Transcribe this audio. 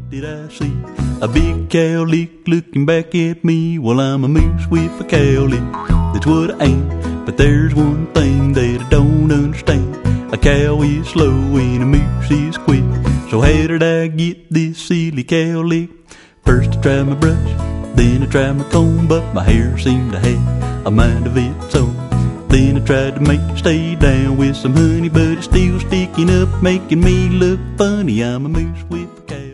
did I see a big cowlick looking back at me? Well, I'm a moose with a cowlick, that's what I am. But there's one thing that I don't understand. A cow is slow and a moose is quick. So how did I get this silly cowlick? First I tried my brush, then I tried my comb, but my hair seemed to have a mind of its own. Then I tried to make it stay down with some honey, but it's still sticking up, making me look funny. I'm a moose with a cow.